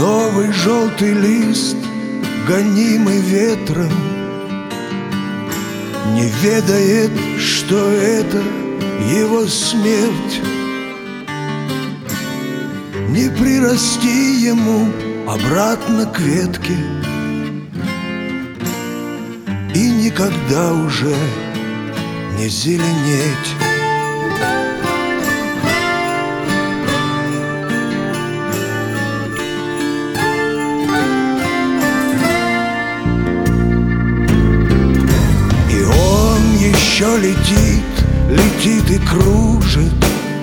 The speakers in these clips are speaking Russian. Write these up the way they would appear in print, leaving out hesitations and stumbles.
Кленовый желтый лист, гонимый ветром, не ведает, что это его смерть. Не прирасти ему обратно к ветке и никогда уже не зеленеть. И он еще летит, летит и кружит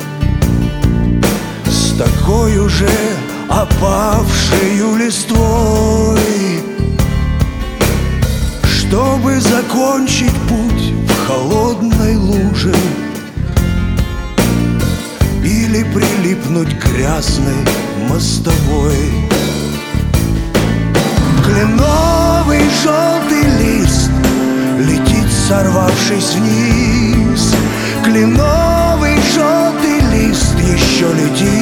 с такой уже опавшею листвой, чтобы закончить путь в холодной луже или прилипнуть к грязной мостовой. Кленовый желтый лист летит, сорвавшись вниз. Кленовый желтый лист еще летит.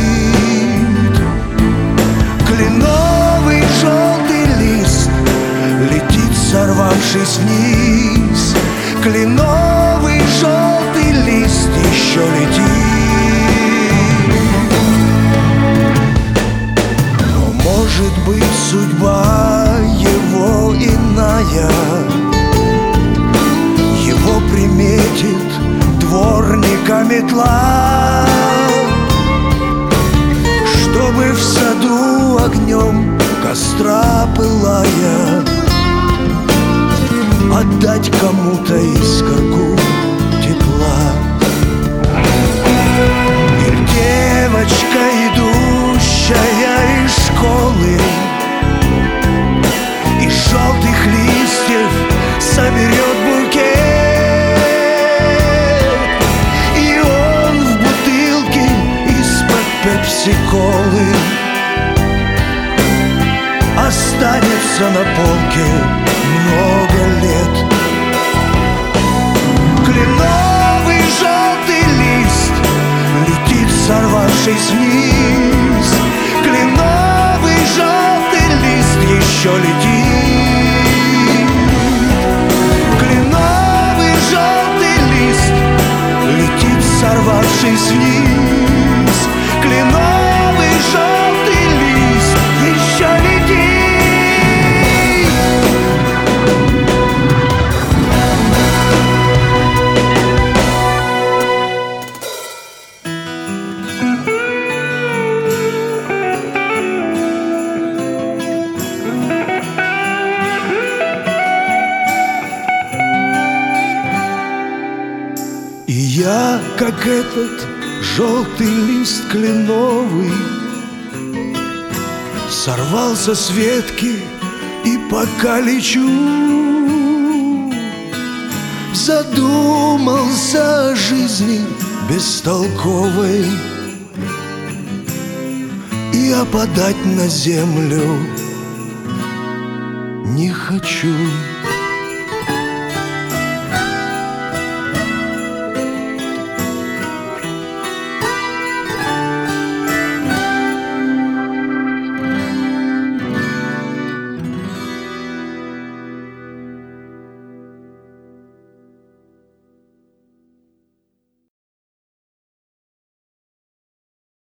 Кленовый желтый лист летит, сорвавшись вниз. Кленовый желтый лист еще летит. Но может быть судьба его иная, его приметит дворника метла, чтобы в саду огнем костра пылая отдать кому-то искорку тепла. Или девочка, идущая из школы, из желтых листьев соберет букет, и он в бутылке из-под пепси-колы останется на полке много лет. Кленовый желтый лист летит, сорвавшись вниз. Кленовый желтый лист еще летит. Кленовый желтый лист летит, сорвавшись вниз. Кленовый желтый лист еще летит. И я, как этот желтый лист кленовый, сорвался с ветки и пока лечу, задумался о жизни бестолковой и опадать на землю не хочу.